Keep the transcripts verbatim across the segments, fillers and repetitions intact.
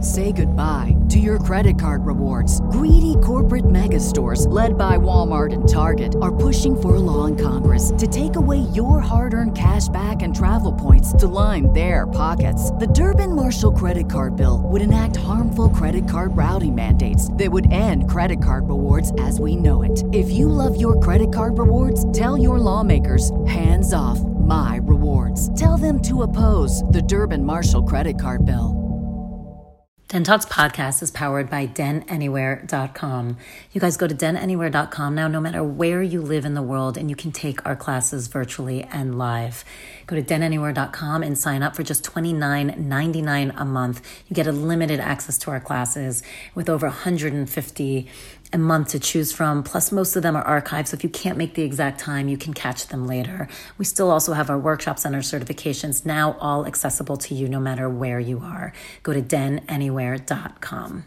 Say goodbye to your credit card rewards. Greedy corporate mega stores, led by Walmart and Target, are pushing for a law in Congress to take away your hard-earned cash back and travel points to line their pockets. The Durbin-Marshall credit card bill would enact harmful credit card routing mandates that would end credit card rewards as we know it. If you love your credit card rewards, tell your lawmakers, hands off my rewards. Tell them to oppose the Durbin-Marshall credit card bill. Den Talks podcast is powered by den anywhere dot com. You guys go to den anywhere dot com now, no matter where you live in the world, and you can take our classes virtually and live. Go to den anywhere dot com and sign up for just twenty-nine ninety-nine a month. You get unlimited access to our classes with over one hundred fifty a month to choose from. Plus, most of them are archived, so if you can't make the exact time, you can catch them later. We still also have our workshops and our certifications, now all accessible to you no matter where you are. Go to den anywhere dot com.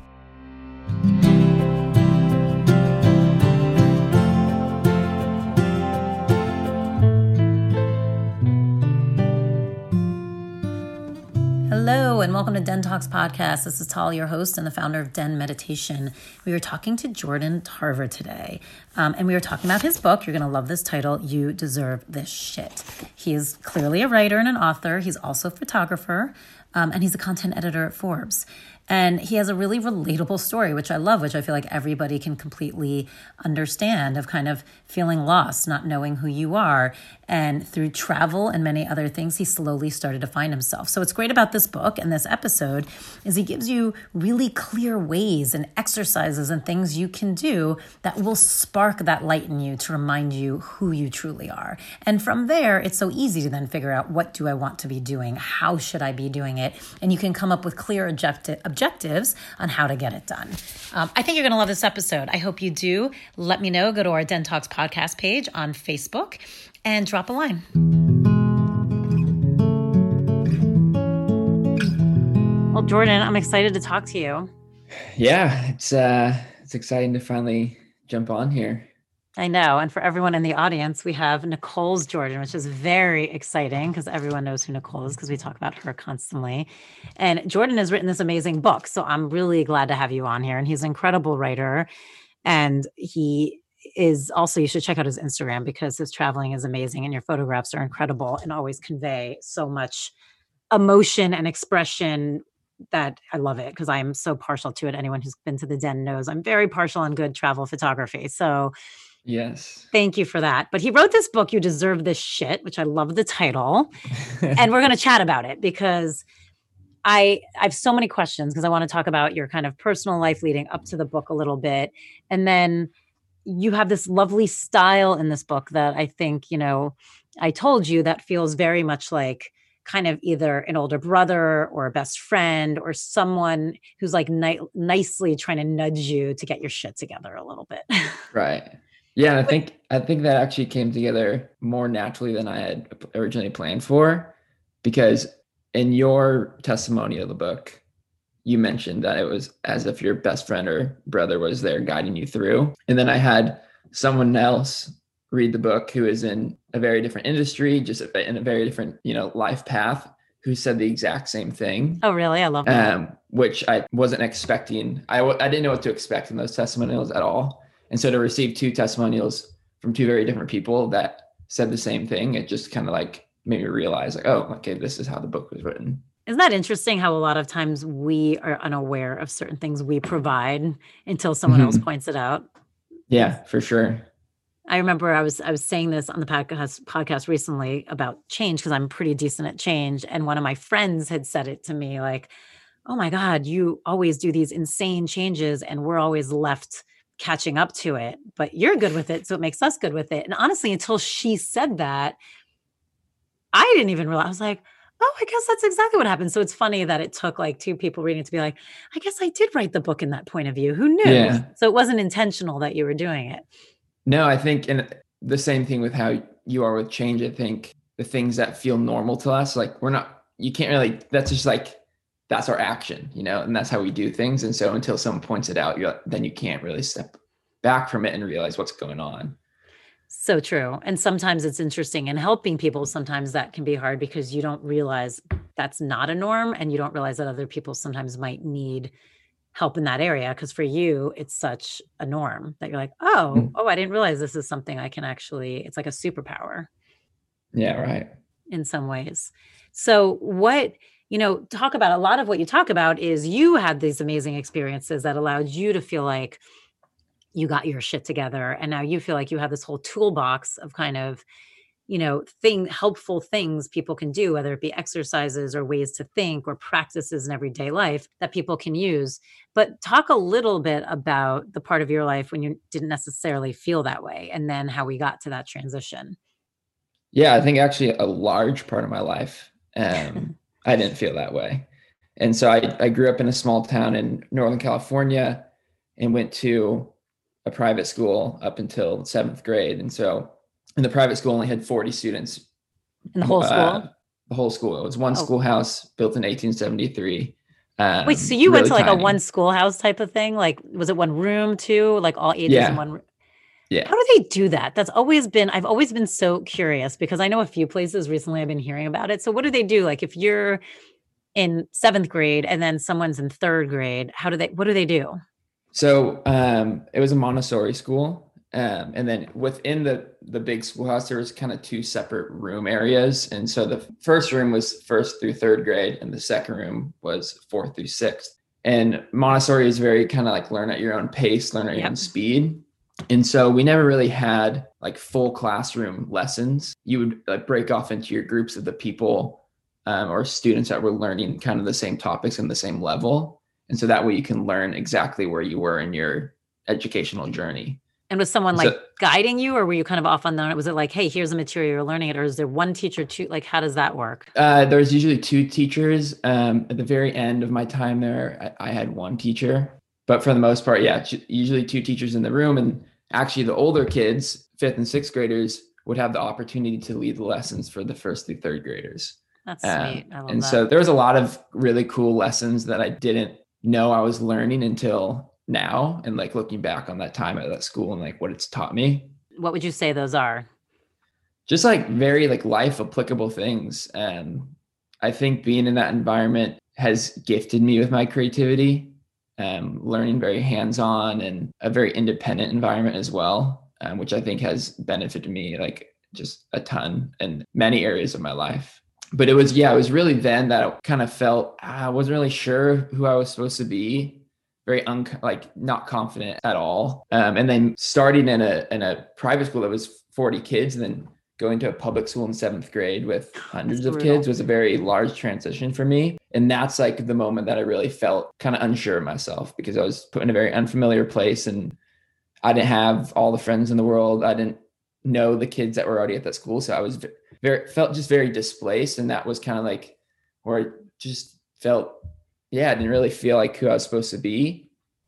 Hello, and welcome to Den Talks podcast. This is Tal, your host and the founder of Den Meditation. We are talking to Jordan Tarver today, um, and we are talking about his book. You're going to love this title, You Deserve This Shit. He is clearly a writer and an author. He's also a photographer, um, and he's a content editor at Forbes. And he has a really relatable story, which I love, which I feel like everybody can completely understand, of kind of feeling lost, not knowing who you are. And through travel and many other things, he slowly started to find himself. So what's great about this book and this episode is he gives you really clear ways and exercises and things you can do that will spark that light in you to remind you who you truly are. And from there, it's so easy to then figure out, what do I want to be doing? How should I be doing it? And you can come up with clear objective objectives on how to get it done. Um, I think you're going to love this episode. I hope you do. Let me know. Go to our Den Talks podcast page on Facebook and drop a line. Well, Jordan, I'm excited to talk to you. Yeah, it's uh, it's exciting to finally jump on here. I know. And for everyone in the audience, we have Nicole's Jordan, which is very exciting because everyone knows who Nicole is because we talk about her constantly. And Jordan has written this amazing book. So I'm really glad to have you on here. And he's an incredible writer. And he is also, you should check out his Instagram because his traveling is amazing and your photographs are incredible and always convey so much emotion and expression that I love it because I'm so partial to it. Anyone who's been to the Den knows I'm very partial on good travel photography. So yes, thank you for that. But he wrote this book, You Deserve This Shit, which I love the title. And we're going to chat about it because I, I have so many questions because I want to talk about your kind of personal life leading up to the book a little bit. And then you have this lovely style in this book that I think, you know, I told you that feels very much like kind of either an older brother or a best friend or someone who's like ni- nicely trying to nudge you to get your shit together a little bit. Right. Yeah. I think, I think that actually came together more naturally than I had originally planned for, because in your testimony of the book, you mentioned that it was as if your best friend or brother was there guiding you through. And then I had someone else read the book who is in a very different industry, just in a very different, you know, life path, who said the exact same thing. Oh, really? I love that. Um, which I wasn't expecting. I, w- I didn't know what to expect in those testimonials at all. And so to receive two testimonials from two very different people that said the same thing, it just kind of like made me realize like, oh, okay, this is how the book was written. Isn't that interesting how a lot of times we are unaware of certain things we provide until someone mm-hmm. else points it out? Yeah, for sure. I remember I was I was saying this on the podcast podcast recently about change because I'm pretty decent at change. And one of my friends had said it to me like, oh my God, you always do these insane changes and we're always left catching up to it. But you're good with it, so it makes us good with it. And honestly, until she said that, I didn't even realize. I was like, oh, I guess that's exactly what happened. So it's funny that it took like two people reading it to be like, I guess I did write the book in that point of view. Who knew? Yeah. So it wasn't intentional that you were doing it. No, I think, and the same thing with how you are with change. I think the things that feel normal to us, like we're not, you can't really, that's just like, that's our action, you know, and that's how we do things. And so until someone points it out, you're, then you can't really step back from it and realize what's going on. So true. And sometimes it's interesting, and helping people, sometimes that can be hard because you don't realize that's not a norm, and you don't realize that other people sometimes might need help in that area. Because for you, it's such a norm that you're like, oh, Mm. oh, I didn't realize this is something I can actually, it's like a superpower Yeah, right. in some ways. So what, you know, talk about a lot of what you talk about is you had these amazing experiences that allowed you to feel like you got your shit together. And now you feel like you have this whole toolbox of kind of, you know, thing, helpful things people can do, whether it be exercises or ways to think or practices in everyday life that people can use. But talk a little bit about the part of your life when you didn't necessarily feel that way, and then how we got to that transition. Yeah, I think actually a large part of my life, um, I didn't feel that way. And so I, I grew up in a small town in Northern California and went to a private school up until seventh grade. And so, and the private school only had forty students. In the whole Uh, school? the whole school. It was one Oh. schoolhouse built in eighteen seventy-three. Um, Wait, so you went really to like a tiny. one schoolhouse type of thing? Like, was it one room too? Like all ages in Yeah. one room? Yeah. How do they do that? That's always been, I've always been so curious because I know a few places recently I've been hearing about it. So what do they do? Like if you're in seventh grade and then someone's in third grade, how do they, what do they do? So um, it was a Montessori school. Um, and then within the, the big schoolhouse, there was kind of two separate room areas. And so the first room was first through third grade, and the second room was fourth through sixth. And Montessori is very kind of like learn at your own pace, learn at your Yep. own speed. And so we never really had like full classroom lessons. You would like break off into your groups of the people um, or students that were learning kind of the same topics and the same level. And so that way you can learn exactly where you were in your educational journey. And was someone So- like guiding you, or were you kind of off on that? Was it like, hey, here's the material, you're learning it? Or is there one teacher, two, like, how does that work? Uh, there's usually two teachers. Um, at the very end of my time there, I, I had one teacher, but for the most part, yeah, t- usually two teachers in the room. And actually the older kids, fifth and sixth graders, would have the opportunity to lead the lessons for the first through third graders. That's Um, sweet. I love and that. so there was a lot of really cool lessons that I didn't know I was learning until now. And like looking back on that time at that school and like what it's taught me, What would you say those are? just like very like life applicable things. Um, I think being in that environment has gifted me with my creativity, um, learning very hands-on and a very independent environment as well, um, which I think has benefited me like just a ton in many areas of my life. But it was, yeah, it was really then that I kind of felt I wasn't really sure who I was supposed to be, very un like not confident at all. Um, and then starting in a in a private school that was forty kids, and then going to a public school in seventh grade with hundreds That's of brutal. kids was a very large transition for me. And that's like the moment that I really felt kind of unsure of myself, because I was put in a very unfamiliar place and I didn't have all the friends in the world. I didn't know the kids that were already at that school. So I was very, felt just very displaced. And that was kind of like where I just felt, yeah, I didn't really feel like who I was supposed to be.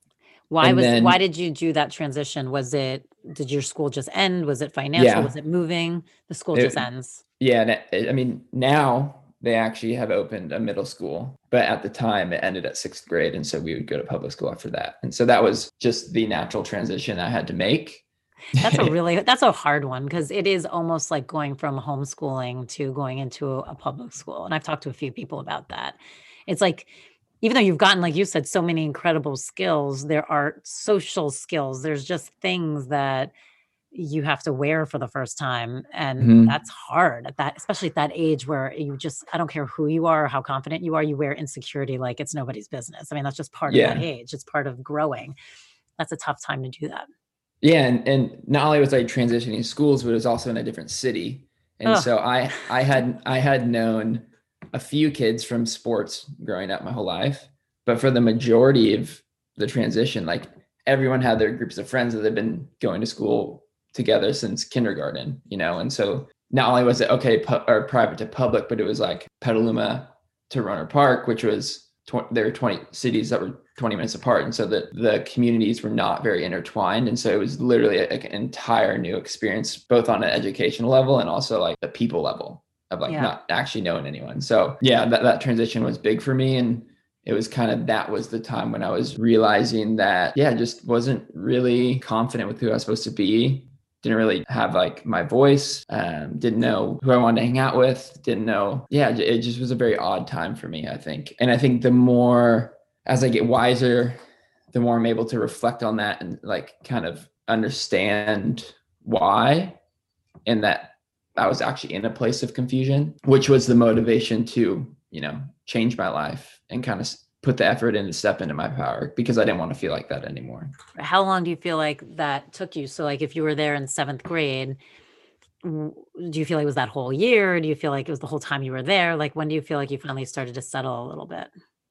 Why And was, then- why did you do that transition? Was it, did your school just end? Was it financial? Yeah. Was it moving? The school It- just ends. Yeah. And it- I mean, now they actually have opened a middle school, but at the time it ended at sixth grade. And so we would go to public school after that. And so that was just the natural transition I had to make. That's a really, that's a hard one, because it is almost like going from homeschooling to going into a, a public school. And I've talked to a few people about that. It's like, even though you've gotten, like you said, so many incredible skills, there are social skills. There's just things that you have to wear for the first time. And Mhm. that's hard at that, especially at that age where you just, I don't care who you are or how confident you are, you wear insecurity like it's nobody's business. I mean, that's just part Yeah. of that age. It's part of growing. That's a tough time to do that. Yeah, and, and not only was I transitioning schools, but it was also in a different city. And Ugh. so I I had I had known a few kids from sports growing up my whole life, but for the majority of the transition, like everyone had their groups of friends that they've been going to school together since kindergarten, you know. And so not only was it okay pu- or private to public, but it was like Petaluma to Rohnert Park, which was tw- there were twenty cities that were twenty minutes apart. And so the, the communities were not very intertwined. And so it was literally like an entire new experience, both on an educational level and also like the people level of like Yeah. not actually knowing anyone. So yeah, that, that transition was big for me. And it was kind of, that was the time when I was realizing that, yeah, I just wasn't really confident with who I was supposed to be. didn't really have like my voice, um, didn't know who I wanted to hang out with, didn't know. Yeah, it just was a very odd time for me, I think. And I think the more, as I get wiser, the more I'm able to reflect on that and like kind of understand why, and that I was actually in a place of confusion, which was the motivation to, you know, change my life and kind of put the effort in to step into my power, because I didn't want to feel like that anymore. How long do you feel like that took you? So like if you were there in seventh grade, do you feel like it was that whole year? Do you feel like it was the whole time you were there? Like when do you feel like you finally started to settle a little bit?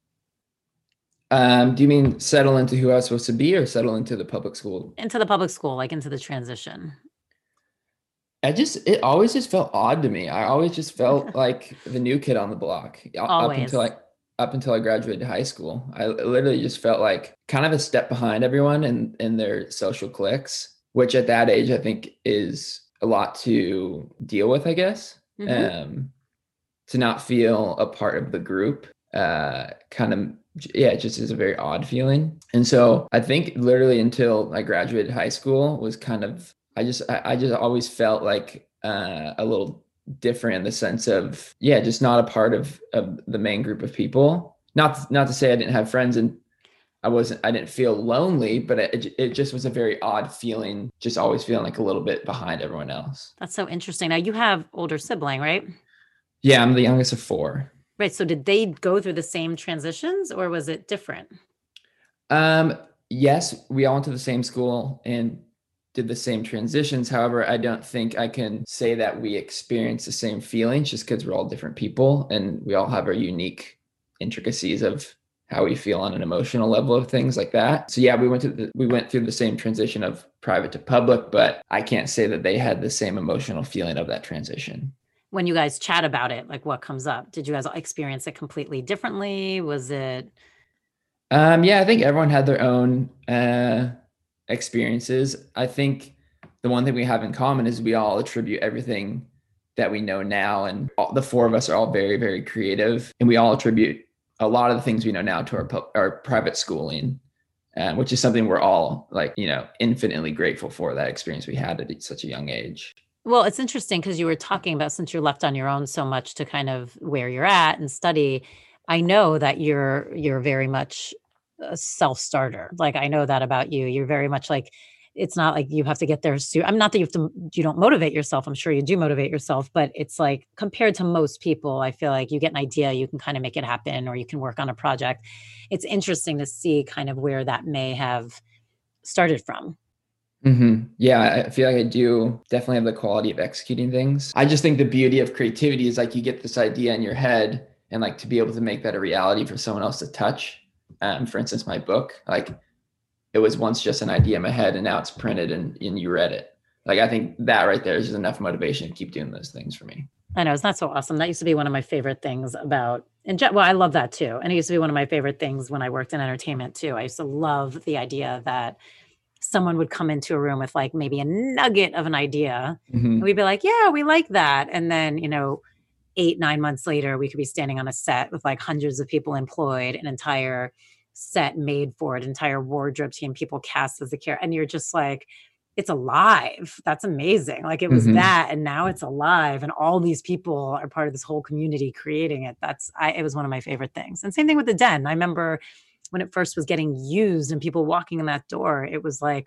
Um, do you mean settle into who I was supposed to be, or settle into the public school? Into the public school, like into the transition. I just, it always just felt odd to me. I always just felt like the new kid on the block. Always. Up until I, up until I graduated high school. I literally just felt like kind of a step behind everyone in, in their social cliques, which at that age, I think is a lot to deal with, I guess. Mm-hmm. Um, to not feel a part of the group, uh, kind of, yeah, it just is a very odd feeling. And so I think literally until I graduated high school was kind of, I just, I, I just always felt like uh, a little different in the sense of, yeah, just not a part of, of the main group of people. Not, not to say I didn't have friends and I wasn't, I didn't feel lonely, but it, it just was a very odd feeling, just always feeling like a little bit behind everyone else. That's so interesting. Now you have older sibling, right? Yeah, I'm the youngest of four. Right. So did they go through the same transitions or was it different? Um, yes, we all went to the same school and did the same transitions. However, I don't think I can say that we experienced the same feelings just because we're all different people and we all have our unique intricacies of how we feel on an emotional level of things like that. So yeah, we went to the, we went through the same transition of private to public, but I can't say that they had the same emotional feeling of that transition. When you guys chat about it, like what comes up? Did you guys experience it completely differently? Was it? Um, yeah, I think everyone had their own uh, experiences. I think the one thing we have in common is we all attribute everything that we know now. And all, the four of us are all very, very creative. And we all attribute a lot of the things we know now to our, our private schooling, uh, which is something we're all like, you know, infinitely grateful for, that experience we had at such a young age. Well, it's interesting because you were talking about, since you're left on your own so much to kind of where you're at and study, I know that you're you're very much a self-starter. Like I know that about you. You're very much like, it's not like you have to get there soon. I'm not that you have to, you don't motivate yourself. I'm sure you do motivate yourself, but it's like compared to most people, I feel like you get an idea, you can kind of make it happen, or you can work on a project. It's interesting to see kind of where that may have started from. Mm-hmm. Yeah, I feel like I do definitely have the quality of executing things. I just think the beauty of creativity is like you get this idea in your head and like to be able to make that a reality for someone else to touch. Um, for instance, my book, like it was once just an idea in my head and now it's printed and, and you read it. Like, I think that right there is just enough motivation to keep doing those things for me. I know, it's not so awesome. That used to be one of my favorite things about, and well, I love that too. And it used to be one of my favorite things when I worked in entertainment too. I used to love the idea that someone would come into a room with like maybe a nugget of an idea. Mm-hmm. And we'd be like, yeah, we like that. And then, you know, eight, nine months later, we could be standing on a set with like hundreds of people employed, an entire set made for it, entire wardrobe team, people cast as the character. And you're just like, it's alive. That's amazing. Like it was mm-hmm. that, and now it's alive. And all these people are part of this whole community creating it. That's, I, it was one of my favorite things. And same thing with the Den. I remember when it first was getting used and people walking in that door, it was like,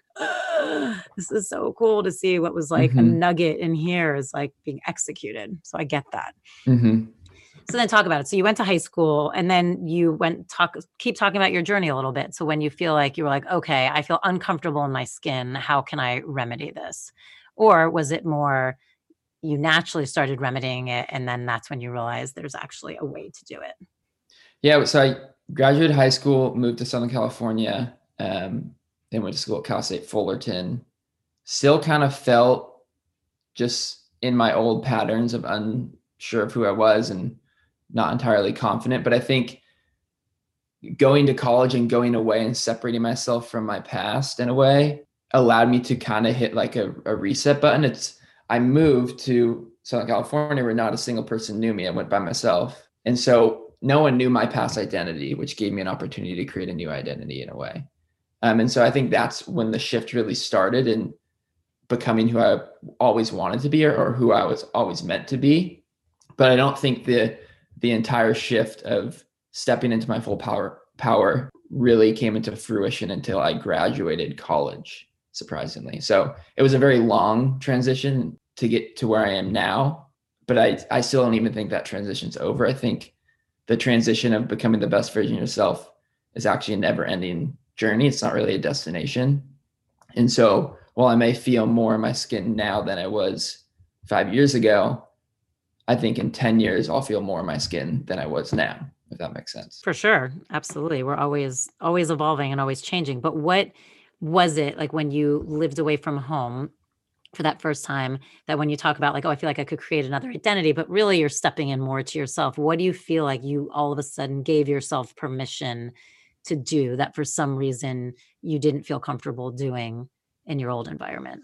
this is so cool to see what was like mm-hmm. a nugget in here is like being executed. So I get that. Mm-hmm. So then talk about it. So you went to high school and then you went talk, keep talking about your journey a little bit. So when you feel like you were like, okay, I feel uncomfortable in my skin, how can I remedy this? Or was it more you naturally started remedying it and then that's when you realized there's actually a way to do it? Yeah. So I graduated high school, moved to Southern California, um, then went to school at Cal State Fullerton. Still kind of felt just in my old patterns of unsure of who I was and not entirely confident. But I think going to college and going away and separating myself from my past in a way allowed me to kind of hit like a, a reset button. It's I moved to Southern California where not a single person knew me. I went by myself. And so no one knew my past identity, which gave me an opportunity to create a new identity in a way. Um, and so I think that's when the shift really started. And becoming who I always wanted to be, or, or who I was always meant to be. But I don't think the the entire shift of stepping into my full power power really came into fruition until I graduated college, surprisingly. So it was a very long transition to get to where I am now, but I, I still don't even think that transition's over. I think the transition of becoming the best version of yourself is actually a never ending journey. It's not really a destination. And so while I may feel more in my skin now than I was five years ago, I think in ten years, I'll feel more in my skin than I was now, if that makes sense. For sure. Absolutely. We're always, always evolving and always changing. But what was it like when you lived away from home for that first time, that when you talk about like, oh, I feel like I could create another identity, but really you're stepping in more to yourself. What do you feel like you all of a sudden gave yourself permission to do that for some reason you didn't feel comfortable doing in your old environment?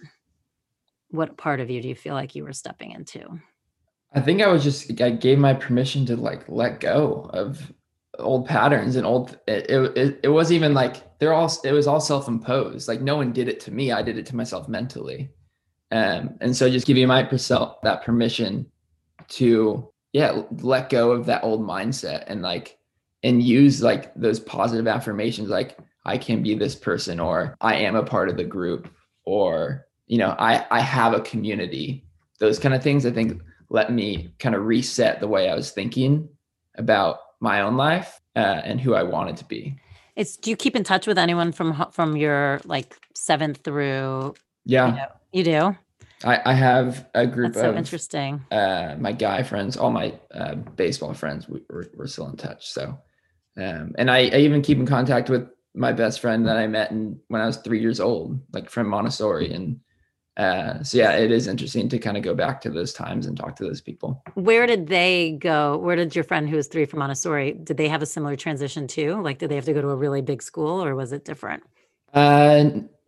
What part of you do you feel like you were stepping into? I think I was just, I gave my permission to like let go of old patterns and old, it, it, it wasn't even like, they're all, it was all self-imposed. Like no one did it to me. I did it to myself mentally. Um, and so just giving myself that permission to, yeah, let go of that old mindset and like, and use like those positive affirmations, like I can be this person, or I am a part of the group, or, you know, I, I have a community, those kind of things. I think let me kind of reset the way I was thinking about my own life uh, and who I wanted to be. It's, do you keep in touch with anyone from, from your like seventh through? Yeah. You know, you do? I, I have a group That's so of interesting. Uh, my guy friends, all my uh, baseball friends, we, we're, we're still in touch. So, um, and I, I even keep in contact with my best friend that I met in, when I was three years old, like from Montessori. And uh, so, yeah, it is interesting to kind of go back to those times and talk to those people. Where did they go? Where did your friend who was three from Montessori, did they have a similar transition too? Like, did they have to go to a really big school, or was it different? Uh,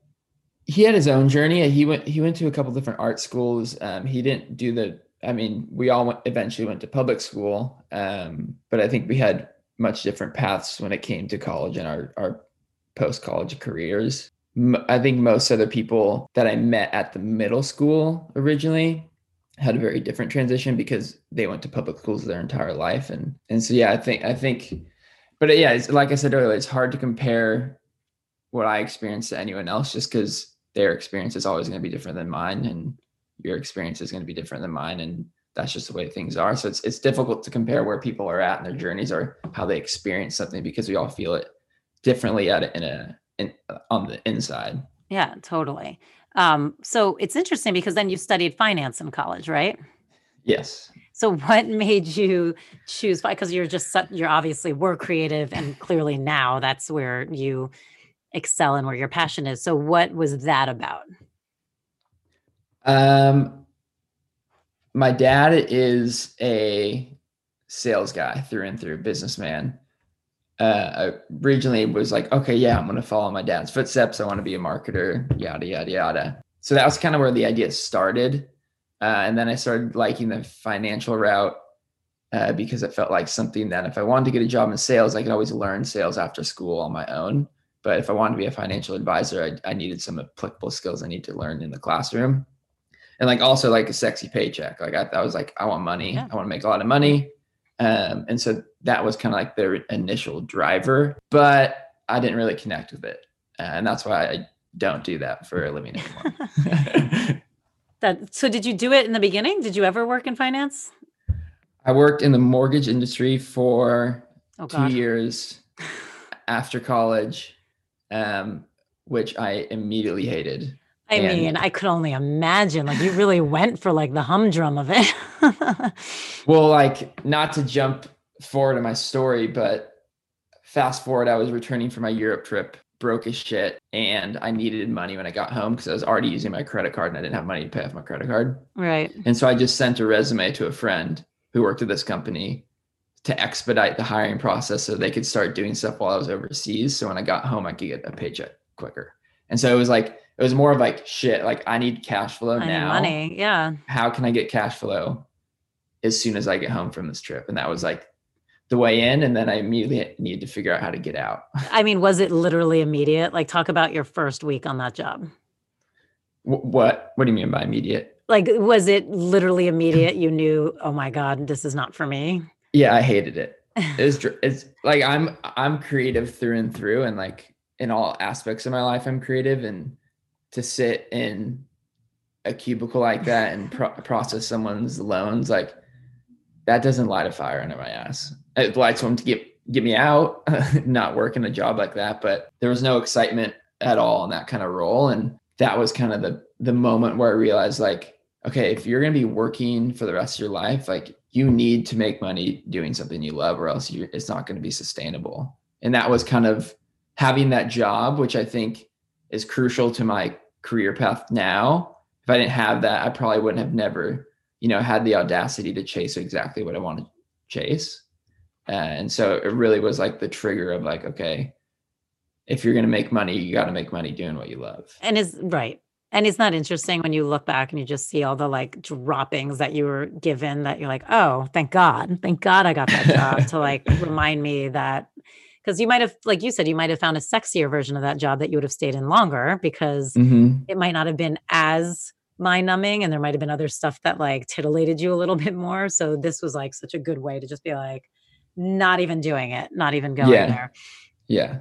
he had his own journey. He went, he went to a couple different art schools. Um, he didn't do the, I mean, we all went, eventually went to public school. Um, but I think we had much different paths when it came to college and our, our post-college careers. M- I think most other people that I met at the middle school originally had a very different transition because they went to public schools their entire life. And, and so, yeah, I think, I think, but yeah, it's, like I said earlier, it's hard to compare what I experienced to anyone else just because their experience is always going to be different than mine, and your experience is going to be different than mine. And that's just the way things are. So it's, it's difficult to compare where people are at in their journeys or how they experience something, because we all feel it differently at it in a, in, on the inside. Yeah, totally. Um, so it's interesting because then you studied finance in college, right? Yes. So what made you choose, because you're just, you're obviously were creative, and clearly now that's where you excel and where your passion is. So what was that about? Um, my dad is a sales guy through and through, businessman. Uh, I originally was like, okay, yeah, I'm going to follow my dad's footsteps. I want to be a marketer, yada, yada, yada. So that was kind of where the idea started. Uh, and then I started liking the financial route uh, because it felt like something that if I wanted to get a job in sales, I could always learn sales after school on my own. But if I wanted to be a financial advisor, I, I needed some applicable skills I need to learn in the classroom. And like also like a sexy paycheck. Like I, I was like, I want money. Yeah. I want to make a lot of money. Um, and so that was kind of like their initial driver, but I didn't really connect with it. Uh, and that's why I don't do that for a living anymore. that, so did you do it in the beginning? Did you ever work in finance? I worked in the mortgage industry for oh, two years after college. Um, which I immediately hated. I and, mean, I could only imagine, like you really went for like the humdrum of it. Well, like not to jump forward in my story, but fast forward, I was returning from my Europe trip, broke as shit. And I needed money when I got home because I was already using my credit card and I didn't have money to pay off my credit card. Right. And so I just sent a resume to a friend who worked at this company to expedite the hiring process so they could start doing stuff while I was overseas. So when I got home, I could get a paycheck quicker. And so it was like, it was more of like, shit, like I need cash flow I now. Need money. Yeah. How can I get cash flow as soon as I get home from this trip? And that was like the way in. And then I immediately needed to figure out how to get out. I mean, was it literally immediate? Like talk about your first week on that job. Wh- what, what do you mean by immediate? Like, was it literally immediate? You knew, oh my God, this is not for me. Yeah, I hated it. It's dr- it's like I'm I'm creative through and through, and like in all aspects of my life, I'm creative. And to sit in a cubicle like that and pro- process someone's loans, like that doesn't light a fire under my ass. It lights them to get get me out, not working a job like that. But there was no excitement at all in that kind of role, and that was kind of the the moment where I realized, like, okay, if you're going to be working for the rest of your life, like you need to make money doing something you love, or else you it's not going to be sustainable. And that was kind of having that job, which I think is crucial to my career path now. If I didn't have that, I probably wouldn't have never, you know, had the audacity to chase exactly what I want to chase. Uh, and so it really was like the trigger of like, okay, if you're going to make money, you got to make money doing what you love. And is right. And it's not interesting when you look back and you just see all the like droppings that you were given that you're like, oh, thank God. Thank God I got that job to like remind me that, because you might have, like you said, you might have found a sexier version of that job that you would have stayed in longer, because Mm-hmm. it might not have been as mind numbing, and there might have been other stuff that like titillated you a little bit more. So this was like such a good way to just be like, not even doing it, not even going Yeah. there. Yeah.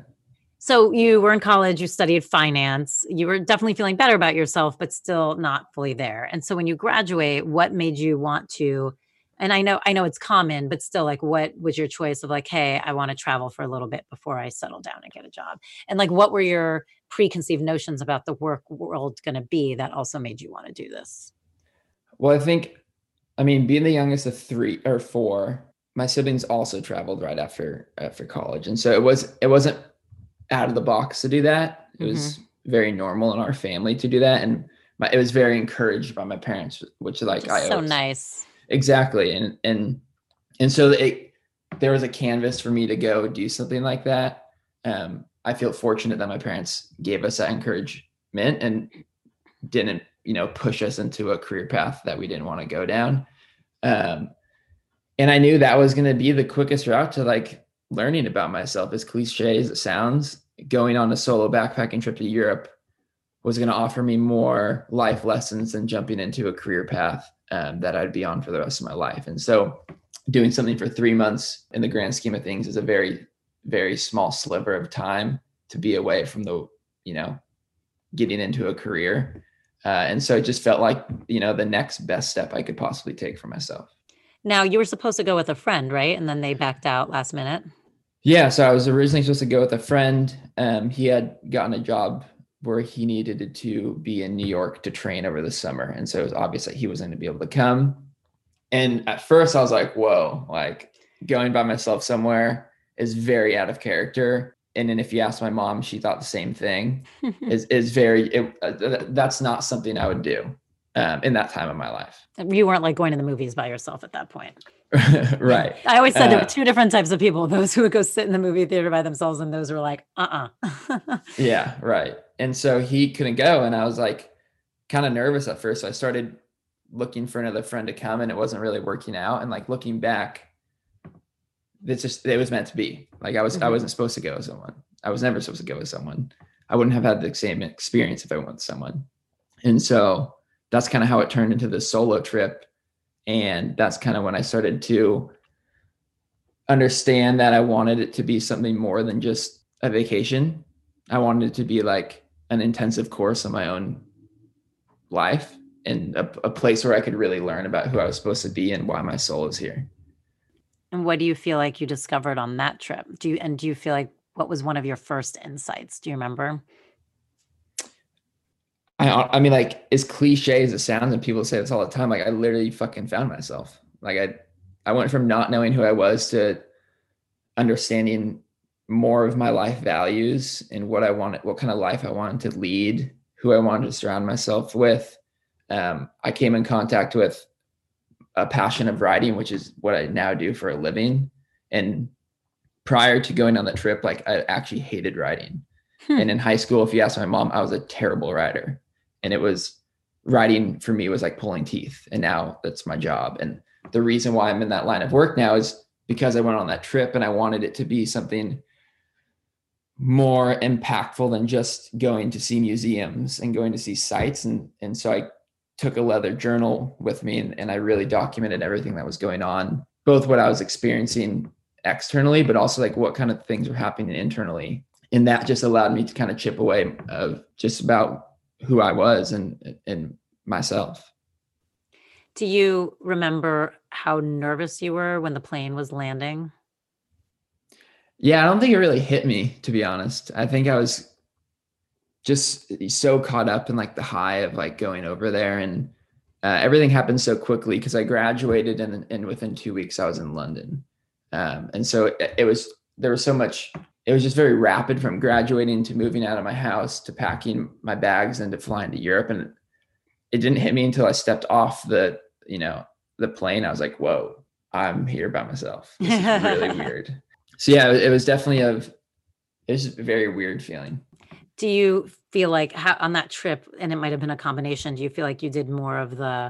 So you were in college, you studied finance, you were definitely feeling better about yourself, but still not fully there. And so when you graduate, what made you want to, and I know, I know it's common, but still, like, what was your choice of like, hey, I want to travel for a little bit before I settle down and get a job? And like, what were your preconceived notions about the work world going to be that also made you want to do this? Well, I think, I mean, being the youngest of three or four, my siblings also traveled right after after college. And so it was it wasn't out of the box to do that. It was Mm-hmm. very normal in our family to do that. And my, it was very encouraged by my parents, which like Just I so always, nice. exactly. And, and, and so it, there was a canvas for me to go do something like that. Um, I feel fortunate that my parents gave us that encouragement and didn't, you know, push us into a career path that we didn't want to go down. Um, and I knew that was going to be the quickest route to like learning about myself. As cliche as it sounds, going on a solo backpacking trip to Europe was going to offer me more life lessons than jumping into a career path um, that I'd be on for the rest of my life. And so doing something for three months in the grand scheme of things is a very, very small sliver of time to be away from the, you know, getting into a career. Uh, and so it just felt like, you know, the next best step I could possibly take for myself. Now, you were supposed to go with a friend, right? And then they backed out last minute. Yeah. So I was originally supposed to go with a friend. Um, he had gotten a job where he needed to be in New York to train over the summer. And so it was obvious that he wasn't going to be able to come. And at first I was like, whoa, like going by myself somewhere is very out of character. And then if you ask my mom, she thought the same thing. is is very, it, uh, that's not something I would do um, in that time of my life. You weren't like going to the movies by yourself at that point. Right. I always said uh, there were two different types of people, those who would go sit in the movie theater by themselves and those who were like, uh-uh. Yeah, right. And so he couldn't go. And I was like kind of nervous at first. So I started looking for another friend to come and it wasn't really working out. And like looking back, it's just, it was meant to be. Like I was, mm-hmm. I wasn't supposed to go with someone. I was never supposed to go with someone. I wouldn't have had the same experience if I went with someone. And so that's kind of how it turned into this solo trip. And that's kind of when I started to understand that I wanted it to be something more than just a vacation. I wanted it to be like an intensive course of my own life and a, a place where I could really learn about who I was supposed to be and why my soul is here. And what do you feel like you discovered on that trip? Do you, and do you feel like, what was one of your first insights? Do you remember? I, I mean, like as cliche as it sounds, and people say this all the time, like I literally fucking found myself. Like I, I went from not knowing who I was to understanding more of my life values and what I wanted, what kind of life I wanted to lead, who I wanted to surround myself with. Um, I came in contact with a passion of writing, which is what I now do for a living. And prior to going on the trip, like I actually hated writing. Hmm. And in high school, if you ask my mom, I was a terrible writer. And it was writing for me was like pulling teeth. And now that's my job. And the reason why I'm in that line of work now is because I went on that trip and I wanted it to be something more impactful than just going to see museums and going to see sites. And, and so I took a leather journal with me and, and I really documented everything that was going on, both what I was experiencing externally, but also like what kind of things were happening internally. And that just allowed me to kind of chip away of just about who I was and, and myself. Do you remember how nervous you were when the plane was landing? Yeah, I don't think it really hit me, to be honest. I think I was just so caught up in like the high of like going over there, and uh, everything happened so quickly because I graduated and, and within two weeks I was in London. Um, and so it, it was, there was so much, it was just very rapid from graduating to moving out of my house to packing my bags and to flying to Europe. And it didn't hit me until I stepped off the, you know, the plane. I was like, whoa, I'm here by myself. This is really weird. So yeah, it was definitely a, it was a very weird feeling. Do you feel like how, on that trip, and it might've been a combination, do you feel like you did more of the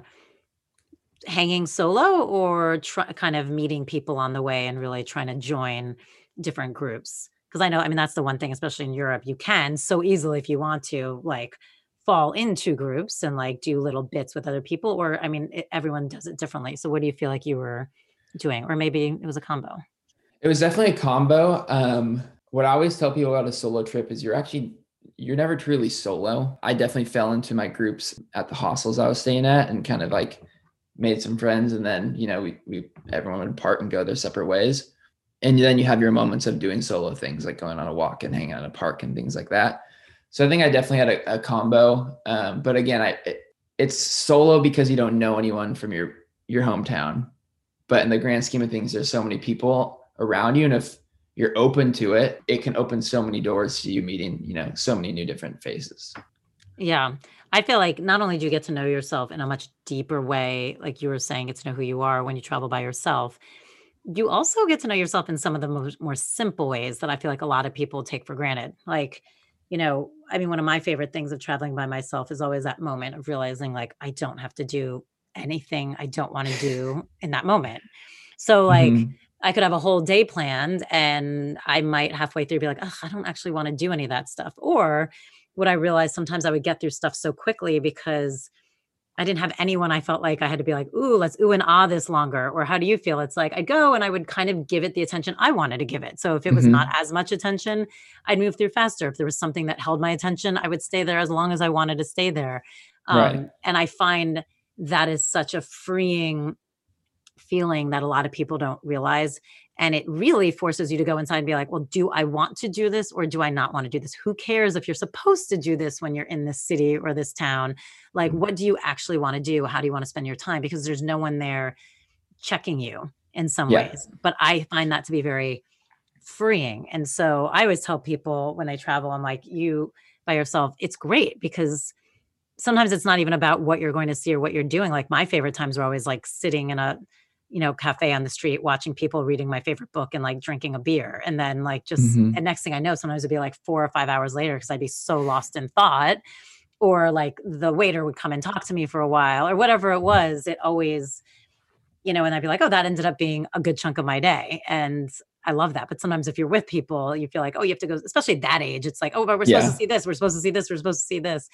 hanging solo or try, kind of meeting people on the way and really trying to join different groups? Because I know, I mean, that's the one thing, especially in Europe, you can so easily, if you want to, like fall into groups and like do little bits with other people, or, I mean, it, everyone does it differently. So what do you feel like you were doing? Or maybe it was a combo. It was definitely a combo. Um, what I always tell people about a solo trip is you're actually, you're never truly solo. I definitely fell into my groups at the hostels I was staying at and kind of like made some friends. And then, you know, we, we, everyone would part and go their separate ways. And then you have your moments of doing solo things like going on a walk and hanging out in a park and things like that. So I think I definitely had a, a combo. Um, but again, I, it, it's solo because you don't know anyone from your, your hometown, but in the grand scheme of things, there's so many people around you. And if you're open to it, it can open so many doors to you meeting, you know, so many new different faces. Yeah. I feel like not only do you get to know yourself in a much deeper way, like you were saying, get to know who you are when you travel by yourself, you also get to know yourself in some of the mo- more simple ways that I feel like a lot of people take for granted. Like, you know, I mean, one of my favorite things of traveling by myself is always that moment of realizing like, I don't have to do anything I don't want to do in that moment. So like, Mm-hmm. I could have a whole day planned and I might halfway through be like, oh, I don't actually want to do any of that stuff. Or what I realized sometimes I would get through stuff so quickly because I didn't have anyone I felt like I had to be like, ooh, let's ooh and ah this longer. Or how do you feel? It's like I'd go and I would kind of give it the attention I wanted to give it. So if it was not Mm-hmm. as much attention, I'd move through faster. If there was something that held my attention, I would stay there as long as I wanted to stay there. Right. Um, and I find that is such a freeing feeling that a lot of people don't realize. And it really forces you to go inside and be like, well, do I want to do this or do I not want to do this? Who cares if you're supposed to do this when you're in this city or this town? Like, what do you actually want to do? How do you want to spend your time? Because there's no one there checking you in some Yeah. ways. But I find that to be very freeing. And so I always tell people when they travel, I'm like, you by yourself, it's great because sometimes it's not even about what you're going to see or what you're doing. Like my favorite times are always like sitting in a, you know, cafe on the street, watching people reading my favorite book and like drinking a beer. And then like just, Mm-hmm. and next thing I know, sometimes it'd be like four or five hours later because I'd be so lost in thought, or like the waiter would come and talk to me for a while or whatever it was. It always, you know, and I'd be like, oh, that ended up being a good chunk of my day. And I love that. But sometimes if you're with people, you feel like, oh, you have to go, especially at that age. It's like, oh, but we're supposed to Yeah. see this. We're supposed to see this. We're supposed to see this.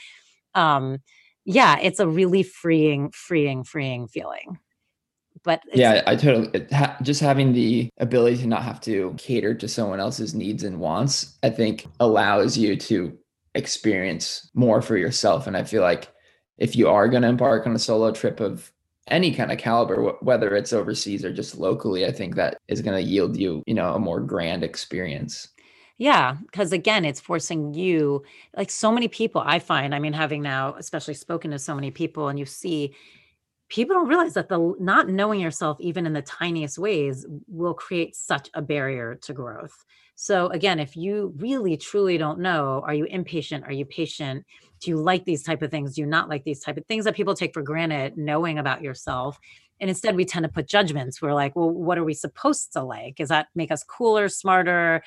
Um, yeah, it's a really freeing, freeing, freeing feeling. But it's, Yeah, I totally it ha- just having the ability to not have to cater to someone else's needs and wants, I think allows you to experience more for yourself. And I feel like if you are going to embark on a solo trip of any kind of caliber, wh- whether it's overseas or just locally, I think that is going to yield you, you know, a more grand experience. yeah, because again, it's forcing you, like so many people I find, I mean, having now especially spoken to so many people, and you see people don't realize that the not knowing yourself, even in the tiniest ways, will create such a barrier to growth. So again, if you really truly don't know, are you impatient? Are you patient? Do you like these type of things? Do you not like these type of things that people take for granted, knowing about yourself? And instead we tend to put judgments. We're like, well, what are we supposed to like? Does that make us cooler, smarter,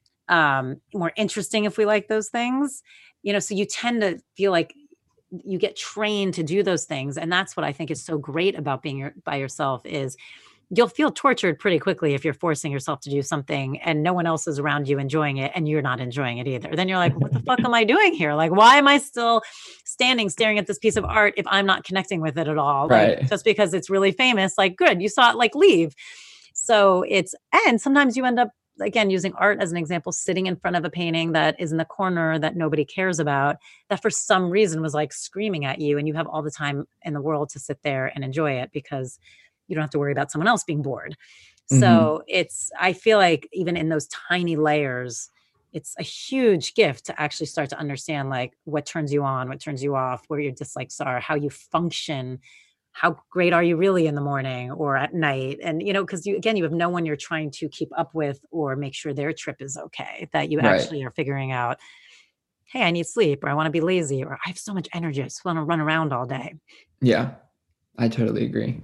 um, more interesting if we like those things? You know, so you tend to feel like you get trained to do those things. And that's what I think is so great about being your, by yourself is you'll feel tortured pretty quickly if you're forcing yourself to do something and no one else is around you enjoying it and you're not enjoying it either. Then you're like, what the fuck am I doing here? Like, why am I still standing staring at this piece of art if I'm not connecting with it at all? Like, Right. just because it's really famous, like, good, you saw it, like, leave. So it's, and sometimes you end up, again, using art as an example, sitting in front of a painting that is in the corner that nobody cares about, that for some reason was like screaming at you, and you have all the time in the world to sit there and enjoy it because you don't have to worry about someone else being bored. Mm-hmm. So it's, I feel like even in those tiny layers, it's a huge gift to actually start to understand like what turns you on, what turns you off, where your dislikes are, how you function, how great are you really in the morning or at night. And, you know, because you, again, you have no one you're trying to keep up with or make sure their trip is okay, that you Right. actually are figuring out, hey, I need sleep, or I want to be lazy, or I have so much energy, I just want to run around all day. Yeah, I totally agree.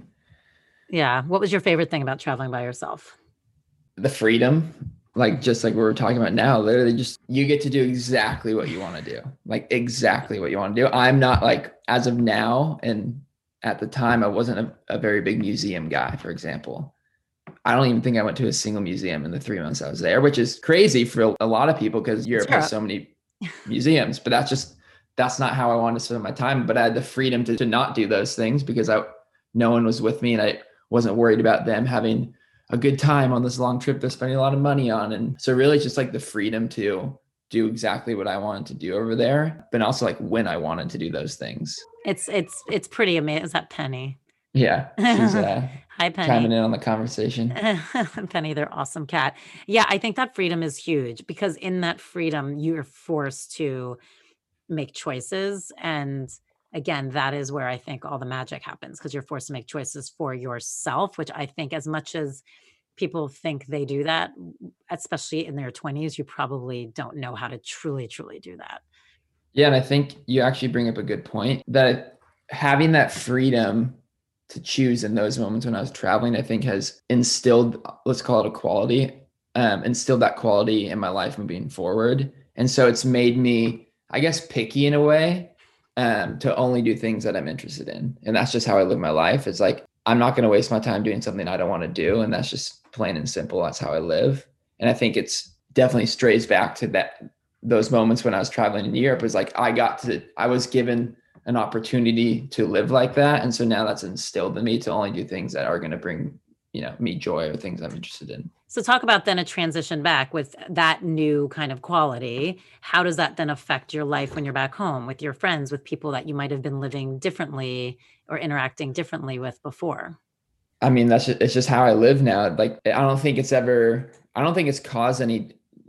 Yeah. What was your favorite thing about traveling by yourself? The freedom, like just like we were talking about now, literally just you get to do exactly what you want to do, like exactly what you want to do. I'm not like, as of now, and at the time I wasn't a, a very big museum guy, for example. I don't even think I went to a single museum in the three months I was there, which is crazy for a lot of people because Europe has so many museums, but that's just, that's not how I wanted to spend my time. But I had the freedom to, to not do those things because I, no one was with me and I wasn't worried about them having a good time on this long trip they're spending a lot of money on. And so really just like the freedom to do exactly what I wanted to do over there, but also like when I wanted to do those things. It's, it's, it's pretty amazing. Is that Penny? Yeah. She's uh, Hi, Penny. chiming in on the conversation. Penny, their awesome cat. Yeah, I think that freedom is huge because in that freedom, you're forced to make choices. And again, that is where I think all the magic happens because you're forced to make choices for yourself, which I think as much as people think they do that, especially in their twenties, you probably don't know how to truly, truly do that. Yeah. And I think you actually bring up a good point that having that freedom to choose in those moments when I was traveling, I think has instilled, let's call it a quality, um, instilled that quality in my life moving forward. And so it's made me, I guess, picky in a way, um, to only do things that I'm interested in. And that's just how I live my life. It's like, I'm not going to waste my time doing something I don't want to do. And that's just plain and simple. That's how I live. And I think it's definitely strays back to that, those moments when I was traveling in Europe. It was like, I got to, I was given an opportunity to live like that. And so now that's instilled in me to only do things that are going to bring, you know, me joy or things I'm interested in. So talk about then a transition back with that new kind of quality. How does that then affect your life when you're back home with your friends, with people that you might have been living differently or interacting differently with before? I mean, that's just, it's just how I live now. Like, I don't think it's ever, I don't think it's caused any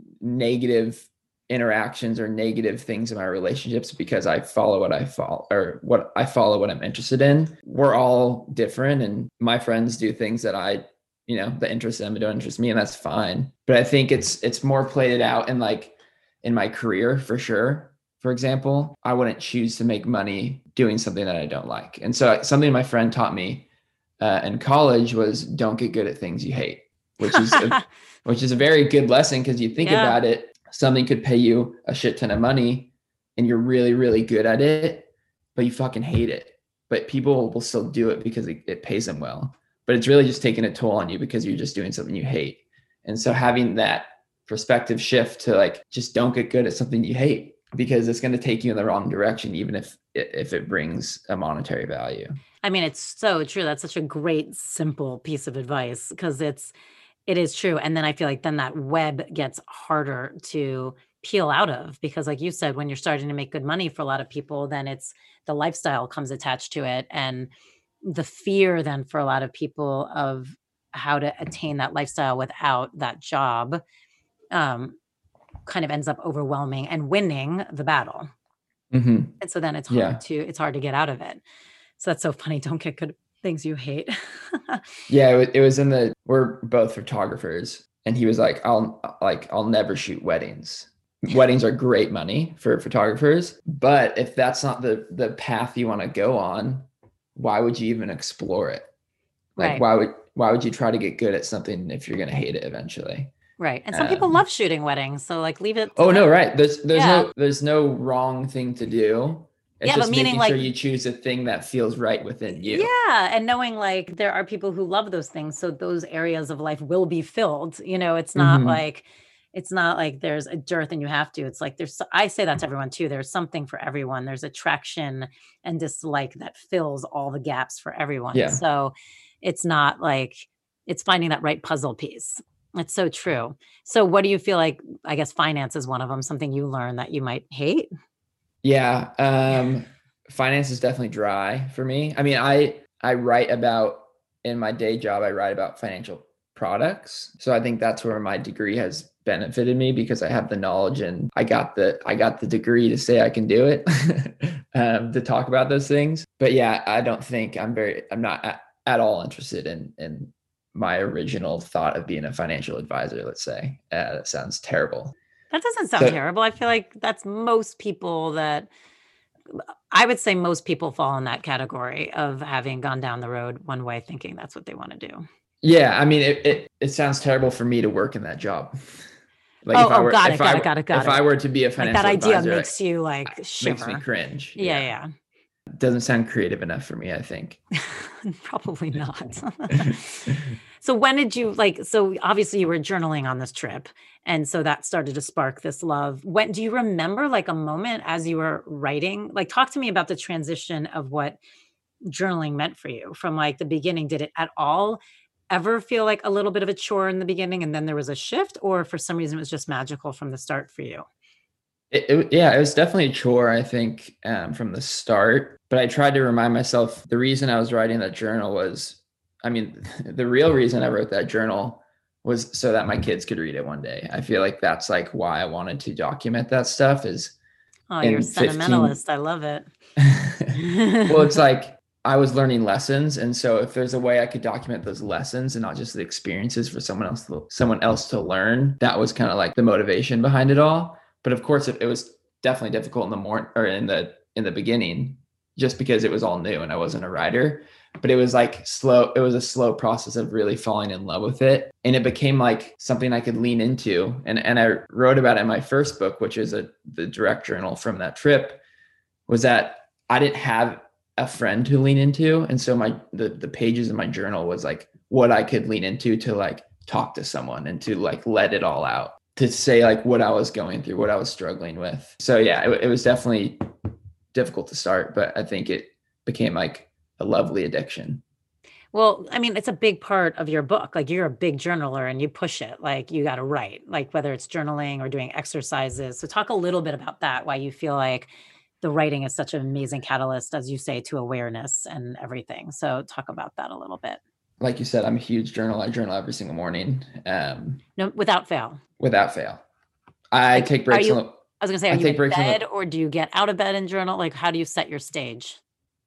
negative interactions or negative things in my relationships because I follow what I follow or what I follow what I'm interested in. We're all different and my friends do things that I, you know, that interest them and don't interest me, and that's fine. But I think it's, it's more played it out in like in my career for sure. For example, I wouldn't choose to make money doing something that I don't like. And so something my friend taught me uh, in college was don't get good at things you hate, which is, a, which is a very good lesson. Cause you think yeah. about it, something could pay you a shit ton of money and you're really, really good at it, but you fucking hate it. But people will still do it because it, it pays them well. But it's really just taking a toll on you because you're just doing something you hate. And so having that perspective shift to like, just don't get good at something you hate because it's going to take you in the wrong direction, even if, if it brings a monetary value. I mean, it's so true. That's such a great, simple piece of advice because it's, it is true. And then I feel like then that web gets harder to peel out of because like you said, when you're starting to make good money for a lot of people, then it's the lifestyle comes attached to it. And the fear then for a lot of people of how to attain that lifestyle without that job um, kind of ends up overwhelming and winning the battle. Mm-hmm. And so then it's hard yeah. to, it's hard to get out of it. So that's so funny. Don't get good things you hate. yeah. It was, it was in the, we're both photographers and he was like, I'll like, I'll never shoot weddings. Weddings are great money for photographers, but if that's not the, the path you want to go on, why would you even explore it? Like, right. why would, why would you try to get good at something if you're going to hate it eventually? Right. And some um, people love shooting weddings. So like leave it. Oh, no, right. There's, there's yeah. no, there's no wrong thing to do. It's yeah, but just meaning making like, sure you choose a thing that feels right within you. yeah, and knowing like there are people who love those things, so those areas of life will be filled. You know, it's not Hmm. like it's not like there's a dearth and you have to. It's like there's I say that to everyone too. There's something for everyone. There's attraction and dislike that fills all the gaps for everyone. Yeah. So it's not like it's finding that right puzzle piece. It's so true. So what do you feel like, I guess finance is one of them, something you learn that you might hate? Yeah. Um, finance is definitely dry for me. I mean, I I write about in my day job, I write about financial products. So I think that's where my degree has benefited me because I have the knowledge and I got the I got the degree to say I can do it, um, to talk about those things. But yeah, I don't think I'm very I'm not at, at all interested in in my original thought of being a financial advisor, let's say. Uh, that sounds terrible. That doesn't sound So terrible. I feel like that's most people that I would say most people fall in that category of having gone down the road one way thinking that's what they want to do. yeah, I mean, it, it it sounds terrible for me to work in that job. Like Oh, if I oh, were got if it, I got it, were got it, got if I it. were to be a Like that financial idea advisor, makes you like it makes me shiver. cringe. Yeah, Yeah. yeah. Doesn't sound creative enough for me, I think. Probably not. So when did you like so obviously you were journaling on this trip and so that started to spark this love. When do you remember like a moment as you were writing? Like talk to me about the transition of what journaling meant for you from like the beginning. Did it at all ever feel like a little bit of a chore in the beginning and then there was a shift or for some reason it was just magical from the start for you? It, it, yeah, it was definitely a chore, I think, um, from the start. But I tried to remind myself the reason I was writing that journal was, I mean, the real reason I wrote that journal was so that my kids could read it one day. I feel like that's like why I wanted to document that stuff is Oh, you're a in fifteen. sentimentalist. I love it. Well, it's like I was learning lessons. And so if there's a way I could document those lessons and not just the experiences for someone else, to, someone else to learn, that was kind of like the motivation behind it all. But of course, it, it was definitely difficult in the morning or in the in the beginning, just because it was all new and I wasn't a writer. But it was like slow. It was a slow process of really falling in love with it, and it became like something I could lean into. And and I wrote about it in my first book, which is a the direct journal from that trip. Was that I didn't have a friend to lean into, and so my the the pages in my journal was like what I could lean into to like talk to someone and to like let it all out, to say like what I was going through, what I was struggling with. So yeah, it, it was definitely difficult to start, but I think it became like a lovely addiction. Well, I mean, it's a big part of your book. Like you're a big journaler and you push it. Like you got to write, like whether it's journaling or doing exercises. So talk a little bit about that, why you feel like the writing is such an amazing catalyst, as you say, to awareness and everything. So talk about that a little bit. Like you said, I'm a huge journaler. I journal every single morning, um, No, without fail. without fail. I Like, take are breaks. you, On the, I was gonna say, are I you take in breaks on bed the, or do you get out of bed and journal? Like, how do you set your stage?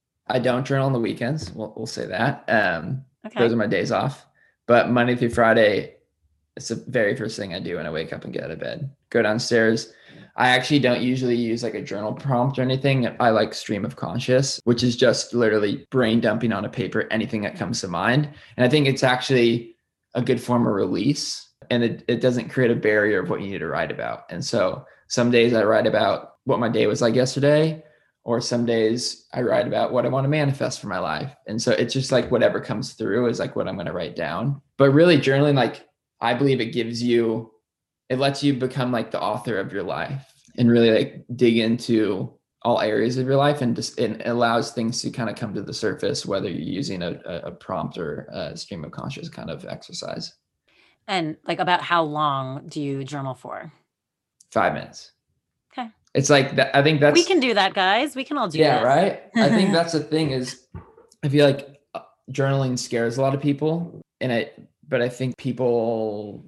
I don't journal on the weekends. We'll, we'll say that. Um, Okay. those are my days off. But Monday through Friday, it's the very first thing I do when I wake up and get out of bed. Go downstairs. I actually don't usually use like a journal prompt or anything. I like stream of conscious, which is just literally brain dumping on a paper anything that comes to mind. And I think it's actually a good form of release, and it, it doesn't create a barrier of what you need to write about. And so some days I write about what my day was like yesterday, or some days I write about what I want to manifest for my life. And so it's just like whatever comes through is like what I'm going to write down. But really journaling, like I believe it gives you, it lets you become like the author of your life and really like dig into all areas of your life, and just it allows things to kind of come to the surface, whether you're using a, a prompt or a stream of conscious kind of exercise. And like about how long do you journal for? Five minutes. Okay. It's like that. I think that's, we can do that, guys. We can all do yeah, this. right. I think that's the thing is I feel like journaling scares a lot of people, and I, but I think people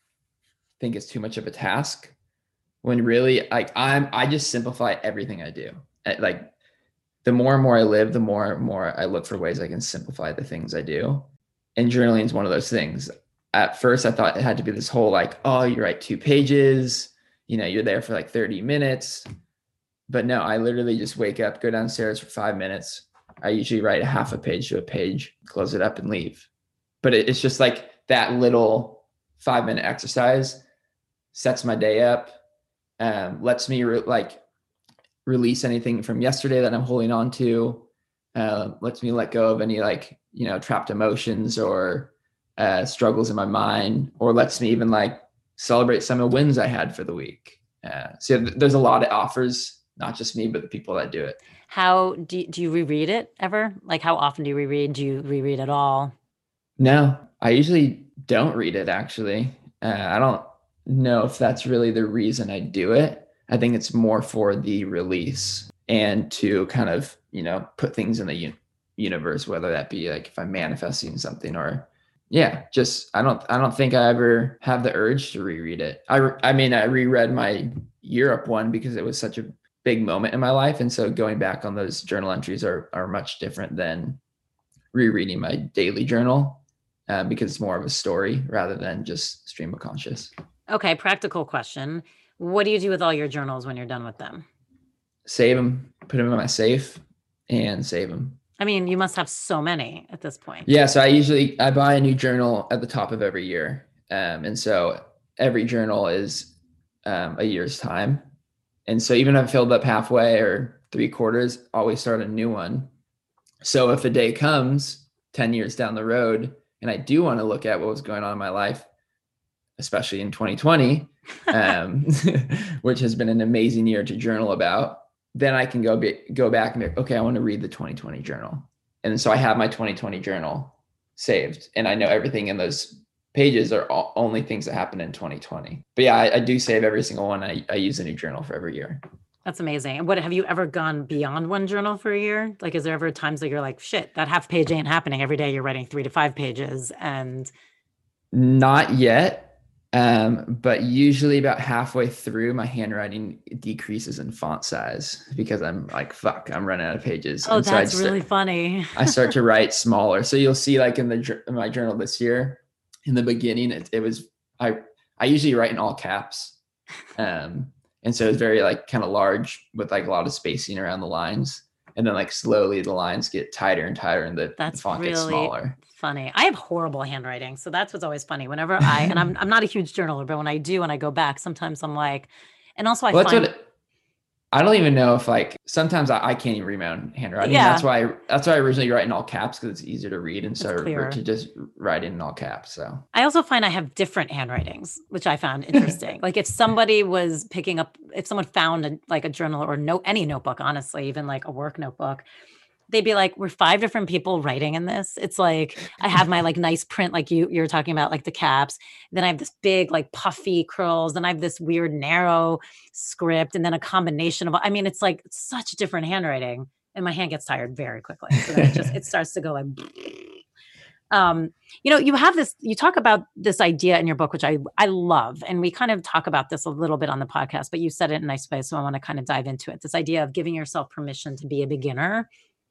think it's too much of a task, when really like I'm, I just simplify everything I do. Like the more and more I live, the more and more I look for ways I can simplify the things I do. And journaling is one of those things. At first I thought it had to be this whole like, oh, you write two pages, you know, you're there for like thirty minutes. But no, I literally just wake up, go downstairs for five minutes. I usually write a half a page to a page, close it up and leave. But it, it's just like that little five minute exercise sets my day up. Um, lets me re- like, release anything from yesterday that I'm holding on to. Uh, lets me let go of any like, you know, trapped emotions or uh, struggles in my mind, or lets me even like celebrate some of the wins I had for the week. Uh, so there's a lot it offers, not just me, but the people that do it. How do you, do you reread it ever? Like how often do you reread? Do you reread at all? No, I usually don't read it actually. Uh, I don't know if that's really the reason I do it. I think it's more for the release and to kind of, you know, put things in the un- universe, whether that be like if I'm manifesting something or yeah, just, I don't, I don't think I ever have the urge to reread it. I, re- I mean, I reread my Europe one because it was such a big moment in my life. And so going back on those journal entries are, are much different than rereading my daily journal. Uh, because it's more of a story rather than just stream of conscious. Okay, practical question. What do you do with all your journals when you're done with them? Save them, put them in my safe and save them. I mean, you must have so many at this point. Yeah, so I usually, I buy a new journal at the top of every year. Um, and so every journal is um, a year's time. And so even if I filled up halfway or three quarters, always start a new one. So if a day comes ten years down the road, and I do want to look at what was going on in my life, especially in twenty twenty, um, which has been an amazing year to journal about, then I can go be, go back and be like, okay, I want to read the twenty twenty journal. And so I have my twenty twenty journal saved, and I know everything in those pages are all, only things that happened in twenty twenty. But yeah, I, I do save every single one. I, I use a new journal for every year. That's amazing. What, have you ever gone beyond one journal for a year? Like, is there ever times that you're like, shit, that half page ain't happening every day? You're writing three to five pages and. Not yet. Um, but usually about halfway through, my handwriting decreases in font size because I'm like, fuck, I'm running out of pages. Oh, and that's so really start, funny. I start to write smaller. So you'll see like in the in my journal this year, in the beginning, it, it was, I, I usually write in all caps. Um, And so it's very like kind of large with like a lot of spacing around the lines. And then like slowly the lines get tighter and tighter and the, That's the font really gets smaller. Funny. I have horrible handwriting. So that's what's always funny. Whenever I, and I'm I'm not a huge journaler, but when I do and I go back, sometimes I'm like, and also I well, find. That's what it, I don't even know if like, sometimes I, I can't even read my own handwriting. Yeah. That's why, I, that's why I originally write in all caps because it's easier to read. And so clear. to just write in all caps. So I also find I have different handwritings, which I found interesting. Like if somebody was picking up, if someone found a, like a journal or no, any notebook, honestly, even like a work notebook, they'd be like, we're five different people writing in this. It's like, I have my like nice print, like you, you're talking about like the caps. Then I have this big, like puffy curls. Then I have this weird narrow script. And then a combination of, I mean, it's like such different handwriting and my hand gets tired very quickly. So then it just, it starts to go like, um, you know, you have this, you talk about this idea in your book, which I, I love. And we kind of talk about this a little bit on the podcast, but you said it in a nice way. So I want to kind of dive into it. This idea of giving yourself permission to be a beginner,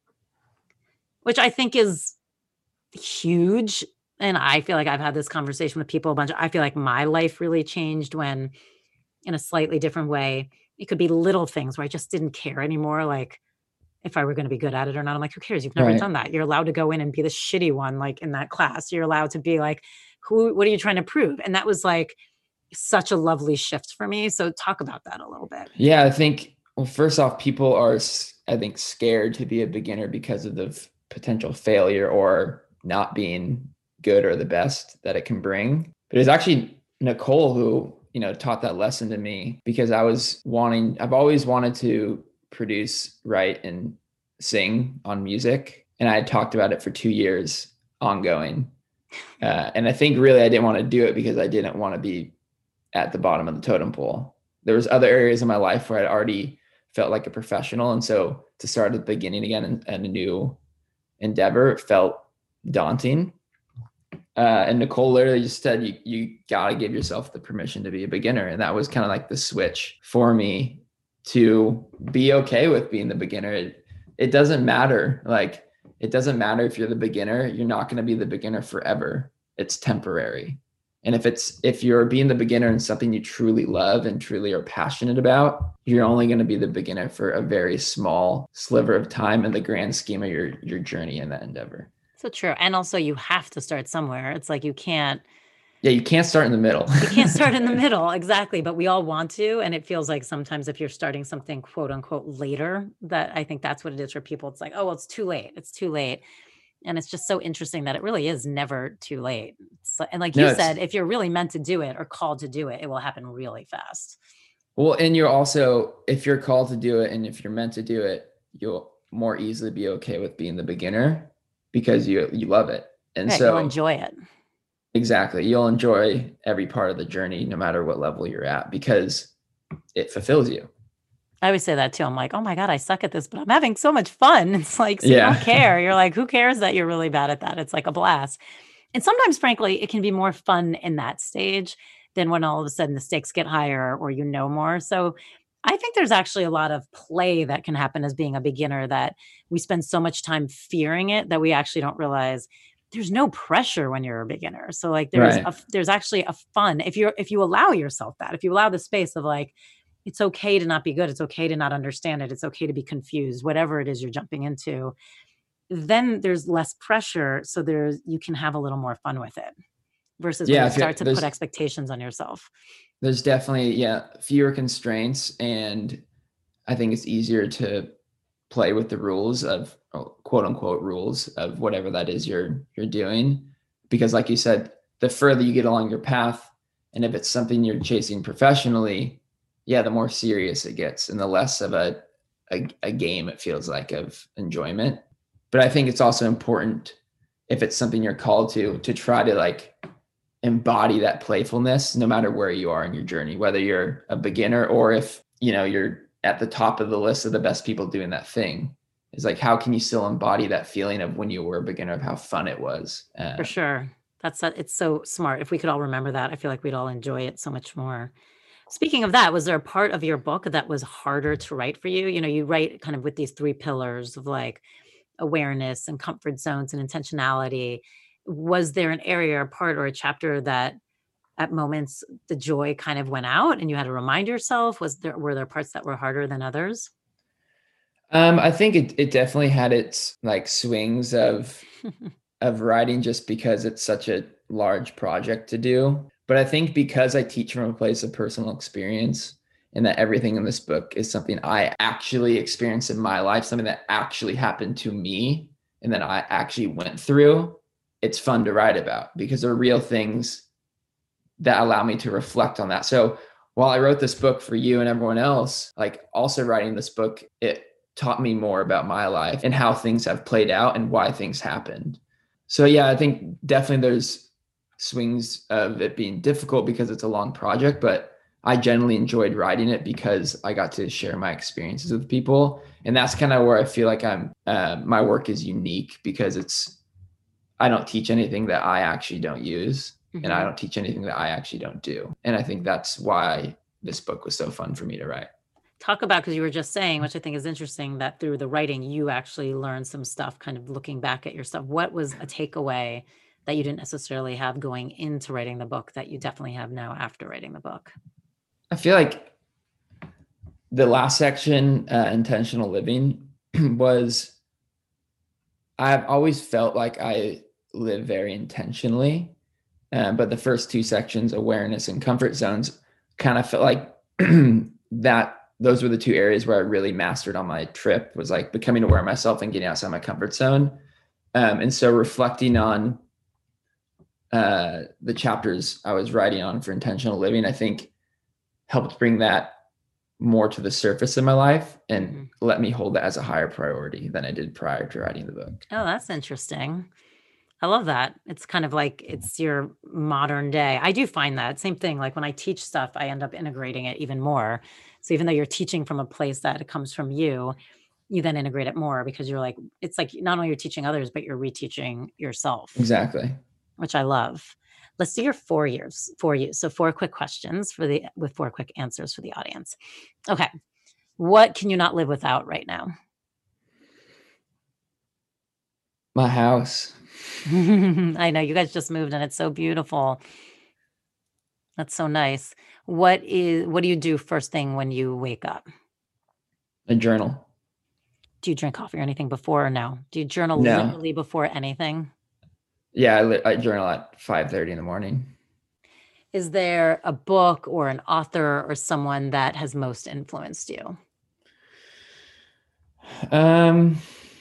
which I think is huge. And I feel like I've had this conversation with people a bunch. Of, I feel like my life really changed when, in a slightly different way, it could be little things where I just didn't care anymore. Like if I were going to be good at it or not, I'm like, who cares? You've never right. done that. You're allowed to go in and be the shitty one, like in that class. You're allowed to be like, who, what are you trying to prove? And that was like such a lovely shift for me. So talk about that a little bit. Yeah, I think, well, first off, people are, I think, scared to be a beginner because of the potential failure or not being good or the best that it can bring. But it's actually Nicole who, you know, taught that lesson to me because I was wanting, I've always wanted to produce, write, and sing on music. And I had talked about it for two years ongoing. Uh, and I think really I didn't want to do it because I didn't want to be at the bottom of the totem pole. There was other areas in my life where I already felt like a professional. And so to start at the beginning again and, and a new endeavor felt daunting. Uh, and Nicole literally just said, you, you got to give yourself the permission to be a beginner. And that was kind of like the switch for me to be okay with being the beginner. It, it doesn't matter. Like, it doesn't matter if you're the beginner, you're not going to be the beginner forever. It's temporary. And if it's, if you're being the beginner in something you truly love and truly are passionate about, you're only going to be the beginner for a very small sliver of time in the grand scheme of your, your journey in that endeavor. So true. And also you have to start somewhere. It's like, you can't, Yeah, you can't start in the middle. You can't start in the middle, exactly. But we all want to. And it feels like sometimes if you're starting something quote unquote later, that I think that's what it is for people. It's like, oh, well, it's too late. It's too late. And it's just so interesting that it really is never too late. So, and like you No, it's said, if you're really meant to do it or called to do it, it will happen really fast. well, and you're also, if you're called to do it and if you're meant to do it, you'll more easily be okay with being the beginner because you you love it. And Right. You'll so enjoy it. exactly, you'll enjoy every part of the journey, no matter what level you're at, because it fulfills you. I always say that too. I'm like, oh my God, I suck at this, but I'm having so much fun. It's like, so you Yeah. don't care. You're like, who cares that you're really bad at that? It's like a blast. And sometimes, frankly, it can be more fun in that stage than when all of a sudden the stakes get higher or you know more. So I think there's actually a lot of play that can happen as being a beginner, that we spend so much time fearing it that we actually don't realize there's no pressure when you're a beginner. So like there's Right. a there's actually a fun if you're if you allow yourself that, if you allow the space of like, it's okay to not be good, it's okay to not understand it, it's okay to be confused, whatever it is you're jumping into, then there's less pressure. So there's you can have a little more fun with it versus when Yeah, you I feel start to put there's expectations on yourself. there's definitely, yeah, fewer constraints, and I think it's easier to play with the rules of, oh, quote unquote rules of whatever that is you're you're doing. Because like you said, the further you get along your path, and if it's something you're chasing professionally, yeah, the more serious it gets and the less of a a, a game it feels like of enjoyment. But I think it's also important, if it's something you're called to, to try to like embody that playfulness no matter where you are in your journey, whether you're a beginner or if, you know, you're at the top of the list of the best people doing that thing. Is like, how can you still embody that feeling of when you were a beginner, of how fun it was? Uh, For sure. That's a, it's so smart. If we could all remember that, I feel like we'd all enjoy it so much more. Speaking of that, was there a part of your book that was harder to write for you? You know, you write kind of with these three pillars of like awareness and comfort zones and intentionality. Was there an area or part or a chapter that at moments the joy kind of went out and you had to remind yourself? Was there were there parts that were harder than others? um, I think it it definitely had its like swings of of writing, just because it's such a large project to do. But I think because I teach from a place of personal experience, and that everything in this book is something I actually experienced in my life, something that actually happened to me and that I actually went through, it's fun to write about because they're real things that allow me to reflect on that. So while I wrote this book for you and everyone else, like also writing this book, it taught me more about my life and how things have played out and why things happened. So yeah, I think definitely there's swings of it being difficult because it's a long project, but I generally enjoyed writing it because I got to share my experiences with people. And that's kind of where I feel like I'm, uh, my work is unique because it's, I don't teach anything that I actually don't use, mm-hmm. and I don't teach anything that I actually don't do. And I think that's why this book was so fun for me to write. Talk about, because you were just saying, which I think is interesting, that through the writing, you actually learned some stuff, kind of looking back at your stuff. What was a takeaway that you didn't necessarily have going into writing the book that you definitely have now after writing the book? I feel like the last section, uh, intentional living, was, I've always felt like I live very intentionally. Um, but the first two sections, awareness and comfort zones, kind of felt like that those were the two areas where I really mastered on my trip, was like becoming aware of myself and getting outside my comfort zone. Um, and so reflecting on uh, the chapters I was writing on for intentional living, I think helped bring that more to the surface in my life and mm-hmm. let me hold that as a higher priority than I did prior to writing the book. Oh, that's interesting. I love that. It's kind of like it's your modern day. I do find that same thing. Like when I teach stuff, I end up integrating it even more. So even though you're teaching from a place that it comes from you, you then integrate it more because you're like, it's like not only you're teaching others, but you're reteaching yourself. Exactly. Which I love. Let's do your four years for you. So four quick questions for the, with four quick answers for the audience. Okay. What can you not live without right now? My house. I know you guys just moved and it's so beautiful. That's so nice. What is, what do you do first thing when you wake up? A journal. Do you drink coffee or anything before or no? Do you journal no. literally before anything? Yeah, I, I journal at five thirty in the morning. Is there a book or an author or someone that has most influenced you? Um,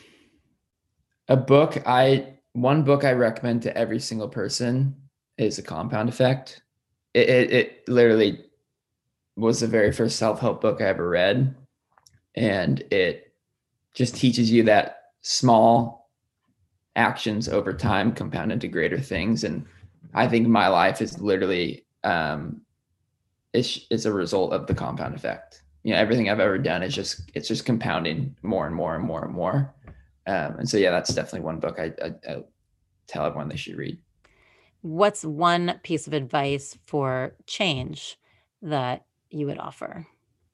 a book I one book I recommend to every single person is The Compound Effect. It it, it literally was the very first self-help book I ever read, and it just teaches you that small actions over time compound into greater things. And I think my life is literally um, it's it's a result of the compound effect. You know, everything I've ever done is just it's just compounding more and more and more and more. Um, and so yeah, that's definitely one book I, I, I tell everyone they should read. What's one piece of advice for change that you would offer?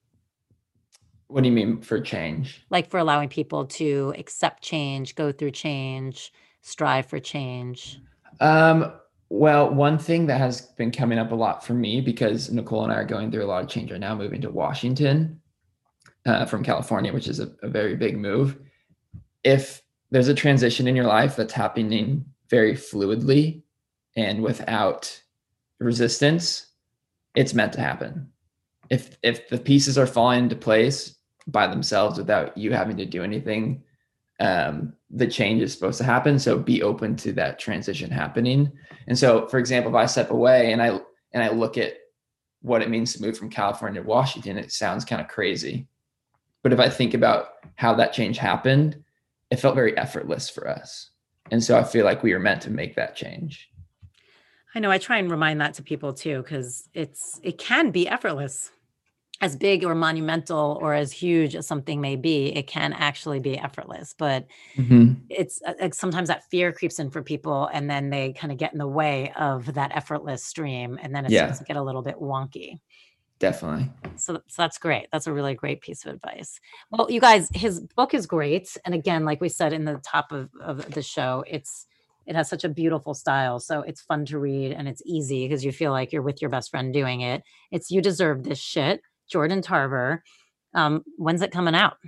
What do you mean for change? Like for allowing people to accept change, go through change, strive for change. Um, well, one thing that has been coming up a lot for me, because Nicole and I are going through a lot of change right now, moving to Washington uh, from California, which is a, a very big move. If there's a transition in your life that's happening very fluidly and without resistance, it's meant to happen. If if the pieces are falling into place by themselves without you having to do anything, um, the change is supposed to happen. So be open to that transition happening. And so, for example, if I step away and I and I look at what it means to move from California to Washington, it sounds kind of crazy. But if I think about how that change happened, it felt very effortless for us. And so I feel like we were meant to make that change. I know I try and remind that to people too, because it's it can be effortless. As big or monumental or as huge as something may be, it can actually be effortless. But Mm-hmm. it's uh, like sometimes that fear creeps in for people, and then they kind of get in the way of that effortless stream, and then it starts Yeah, to get a little bit wonky. definitely. So, so that's great. That's a really great piece of advice. Well, you guys, his book is great, and again, like we said in the top of, of the show, it's it has such a beautiful style, so it's fun to read and it's easy because you feel like you're with your best friend doing it. It's You Deserve This Shit, Jordan Tarver. Um, when's it coming out?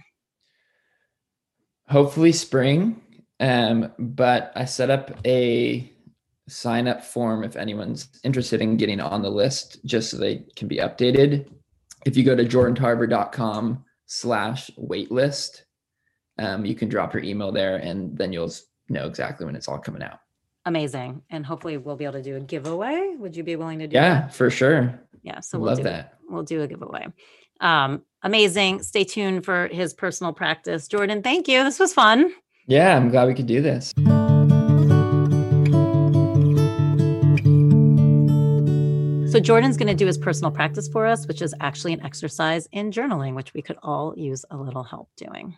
Hopefully spring. Um, but I set up a sign up form if anyone's interested in getting on the list, just so they can be updated. If you go to jordantarver.com slash waitlist, um, you can drop your email there and then you'll know exactly when it's all coming out. Amazing. And hopefully we'll be able to do a giveaway. Would you be willing to do yeah, that? Yeah, for sure. Yeah. So we'll Love do that. We'll do a giveaway. Um, amazing. Stay tuned for his personal practice. Jordan, thank you. This was fun. Yeah, I'm glad we could do this. So Jordan's going to do his personal practice for us, which is actually an exercise in journaling, which we could all use a little help doing.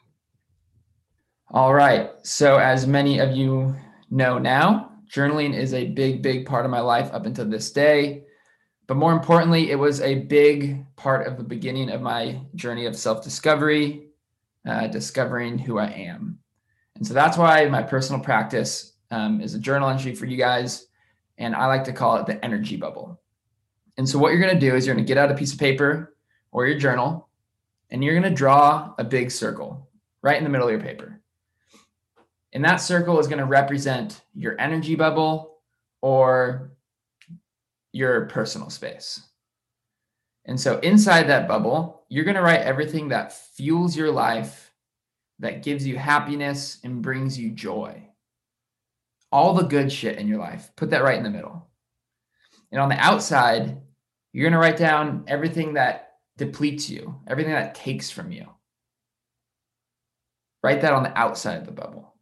All right. So as many of you know now, journaling is a big, big part of my life up until this day. But more importantly, it was a big part of the beginning of my journey of self-discovery, uh, discovering who I am. And so that's why my personal practice um, is a journal entry for you guys. And I like to call it the energy bubble. And so what you're going to do is you're going to get out a piece of paper or your journal, and you're going to draw a big circle right in the middle of your paper. And that circle is going to represent your energy bubble or your personal space. And so inside that bubble, you're going to write everything that fuels your life, that gives you happiness and brings you joy. All the good shit in your life, put that right in the middle. And on the outside, you're going to write down everything that depletes you, everything that takes from you. Write that on the outside of the bubble.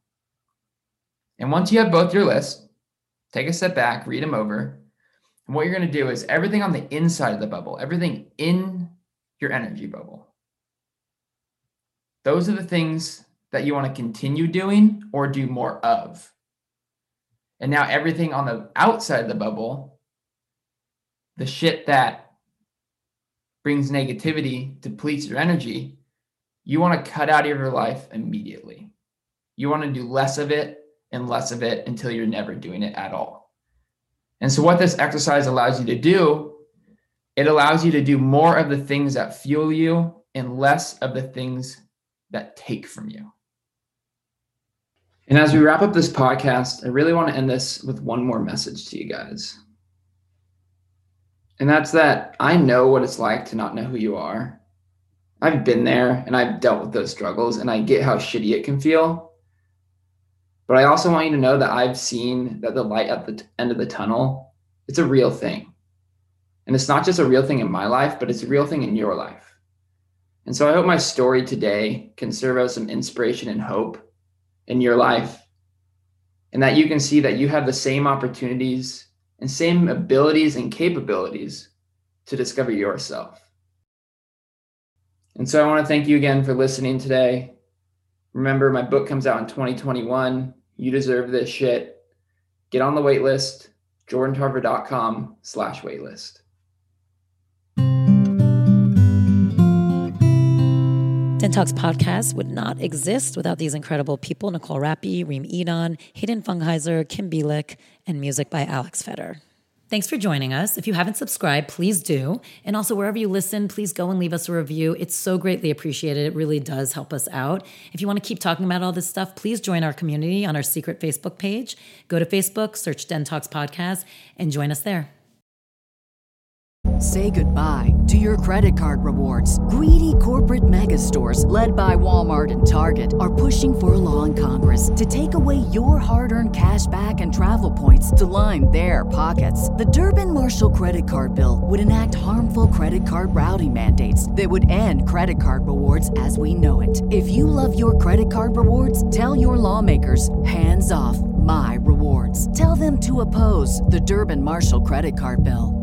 And once you have both your lists, take a step back, read them over. And what you're going to do is everything on the inside of the bubble, everything in your energy bubble, those are the things that you want to continue doing or do more of. And now everything on the outside of the bubble, the shit that brings negativity, depletes your energy, you want to cut out of your life immediately. You want to do less of it and less of it until you're never doing it at all. And so what this exercise allows you to do, it allows you to do more of the things that fuel you and less of the things that take from you. And as we wrap up this podcast, I really want to end this with one more message to you guys. And that's that I know what it's like to not know who you are. I've been there and I've dealt with those struggles, and I get how shitty it can feel. But I also want you to know that I've seen that the light at the end of the tunnel, it's a real thing. And it's not just a real thing in my life, but it's a real thing in your life. And so I hope my story today can serve as some inspiration and hope in your life, and that you can see that you have the same opportunities and same abilities and capabilities to discover yourself. And so I want to thank you again for listening today. Remember, my book comes out in twenty twenty-one. You deserve this shit. Get on the wait list, jordantarver.com slash waitlist. Den Talks podcast would not exist without these incredible people: Nicole Rappi, Reem Edon, Hayden Fungheiser, Kim Bielik, and music by Alex Feder. Thanks for joining us. If you haven't subscribed, please do. And also, wherever you listen, please go and leave us a review. It's so greatly appreciated. It really does help us out. If you want to keep talking about all this stuff, please join our community on our secret Facebook page. Go to Facebook, search Den Talks Podcast, and join us there. Say goodbye to your credit card rewards. Greedy corporate mega stores, led by Walmart and Target, are pushing for a law in Congress to take away your hard-earned cash back and travel points to line their pockets. The Durbin-Marshall credit card bill would enact harmful credit card routing mandates that would end credit card rewards as we know it. If you love your credit card rewards, tell your lawmakers, hands off my rewards. Tell them to oppose the Durbin-Marshall credit card bill.